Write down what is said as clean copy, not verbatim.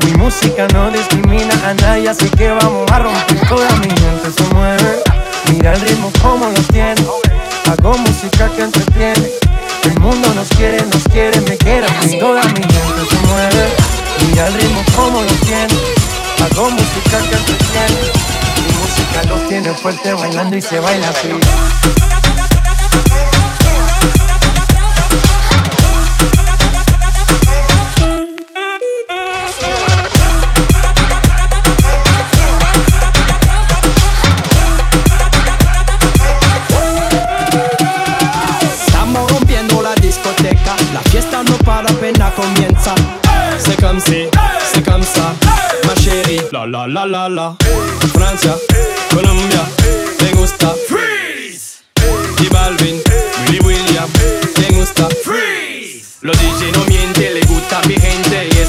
Mi música no discrimina a nadie, así que vamos a romper. Toda mi gente se mueve, mira el ritmo como lo tiene. Hago música que entretiene. El mundo nos quiere, me quiere. Toda mi gente se mueve, mira el ritmo como lo tiene. Hago música que entretiene. Mi música los tiene fuerte bailando y se baila así. La fiesta no para, apenas comienza. C'est comme si, c'est comme ça, ma chérie. La la la la la. Francia, Colombia, me gusta. Freeze. Y Balvin, Willy William, me gusta. Freeze. Los DJ no mienten, le gusta mi gente.